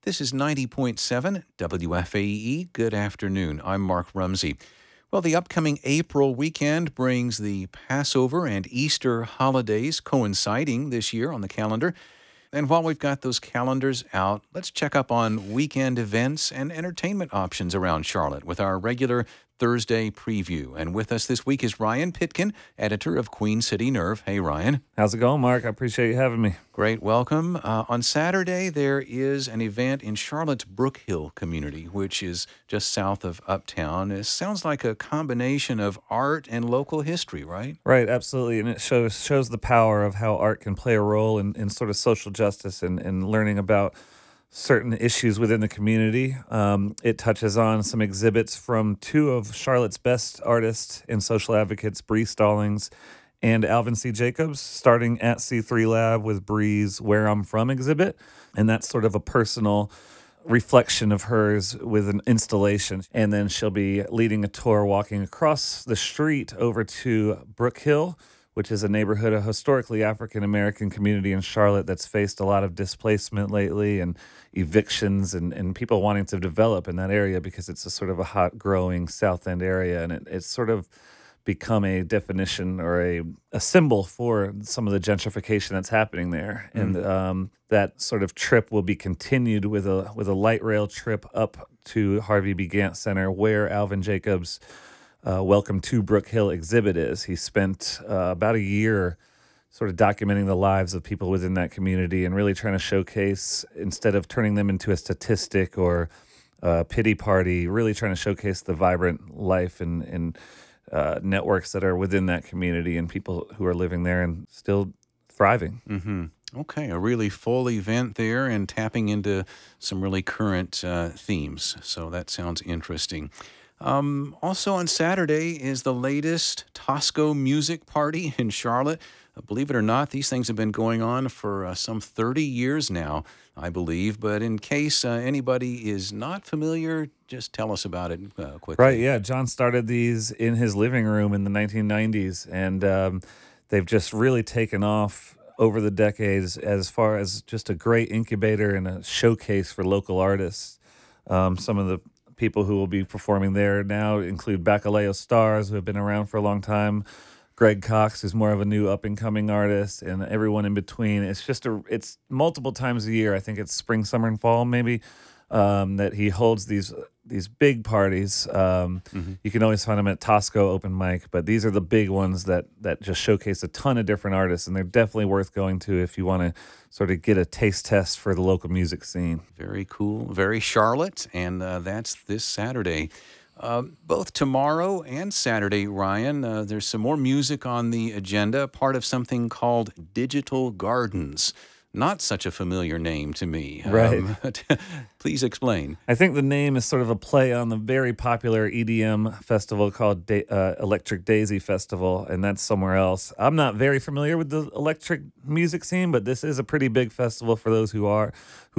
This is 90.7 WFAE. Good afternoon. I'm Mark Rumsey. Well, the upcoming April weekend brings the Passover and Easter holidays coinciding this year on the calendar. And while we've got those calendars out, let's check up on weekend events and entertainment options around Charlotte with our regular Thursday preview. And with us this week is Ryan Pitkin, editor of Queen City Nerve. Hey, Ryan. How's it going, Mark? I appreciate you having me. Great, welcome. On Saturday, there is an event in Charlotte's Brook Hill community, which is just south of Uptown. It sounds like a combination of art and local history, right? Right, absolutely. And it shows the power of how art can play a role in sort of social justice and learning about certain issues within the community. It touches on some exhibits from two of Charlotte's best artists and social advocates, Bree Stallings and Alvin C. Jacobs, starting at C3 Lab with Bree's Where I'm From exhibit. And that's sort of a personal reflection of hers with an installation. And then she'll be leading a tour walking across the street over to Brook Hill, which is a neighborhood, a historically African-American community in Charlotte that's faced a lot of displacement lately and evictions and people wanting to develop in that area because it's a sort of a hot growing South End area. And it's sort of become a definition or a symbol for some of the gentrification that's happening there. And that sort of trip will be continued with a light rail trip up to Harvey B. Gantt Center, where Alvin Jacobs' Welcome to Brook Hill exhibit is. He spent about a year sort of documenting the lives of people within that community and really trying to showcase, instead of turning them into a statistic or a pity party, really trying to showcase the vibrant life and networks that are within that community and people who are living there and still thriving. Mm-hmm. Okay, a really full event there and tapping into some really current themes. So that sounds interesting. Also on Saturday is the latest Tosco Music Party in Charlotte. Believe it or not, these things have been going on for some 30 years now, I believe. But in case anybody is not familiar, just tell us about it quickly. Right, yeah. John started these in his living room in the 1990s, and they've just really taken off over the decades as far as just a great incubator and a showcase for local artists. Some of the people who will be performing there now include Bacalao Stars, who have been around for a long time, Greg Cox, who's more of a new up-and-coming artist, and everyone in between. It's multiple times a year. I think it's spring, summer, and fall, maybe, that he holds these big parties. You can always find them at Tosco Open Mic, but these are the big ones that just showcase a ton of different artists, and they're definitely worth going to if you want to sort of get a taste test for the local music scene. Very cool, very Charlotte, and that's this Saturday. Both tomorrow and Saturday, Ryan, there's some more music on the agenda, part of something called Digital Gardens. Not such a familiar name to me. Right. Please explain. I think the name is sort of a play on the very popular EDM festival called Electric Daisy Festival, and that's somewhere else. I'm not very familiar with the electric music scene, but this is a pretty big festival for those who are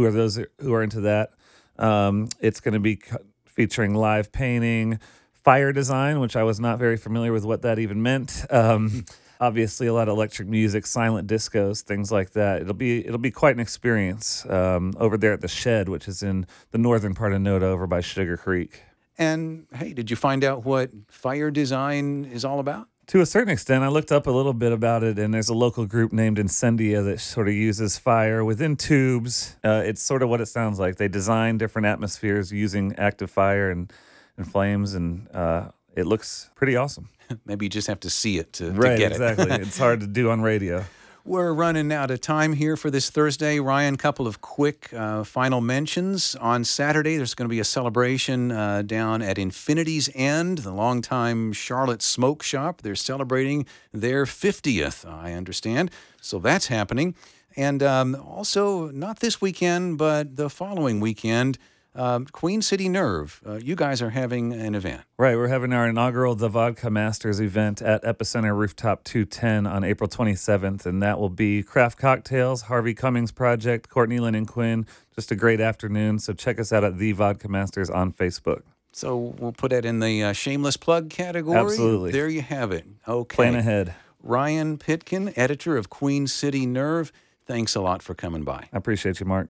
into that. It's going to be featuring live painting, fire design, which I was not very familiar with what that even meant. Obviously, a lot of electric music, silent discos, things like that. It'll be quite an experience over there at the Shed, which is in the northern part of Noda, over by Sugar Creek. And hey, did you find out what fire design is all about? To a certain extent, I looked up a little bit about it, and there's a local group named Incendia that sort of uses fire within tubes. It's sort of what it sounds like. They design different atmospheres using active fire and flames, and it looks pretty awesome. Maybe you just have to see it to right, get exactly. it. It's hard to do on radio. We're running out of time here for this Thursday. Ryan, a couple of quick final mentions. On Saturday, there's going to be a celebration down at Infinity's End, the longtime Charlotte Smoke Shop. They're celebrating their 50th, I understand. So that's happening. And also, not this weekend, but the following weekend, Queen City Nerve, you guys are having an event. Right, we're having our inaugural The Vodka Masters event at Epicenter Rooftop 210 on April 27th, and that will be craft cocktails, Harvey Cummings Project, Courtney Lynn Quinn. Just a great afternoon, so check us out at The Vodka Masters on Facebook. So we'll put that in the shameless plug category. Absolutely. There you have it. Okay. Plan ahead. Ryan Pitkin, editor of Queen City Nerve, thanks a lot for coming by. I appreciate you, Mark.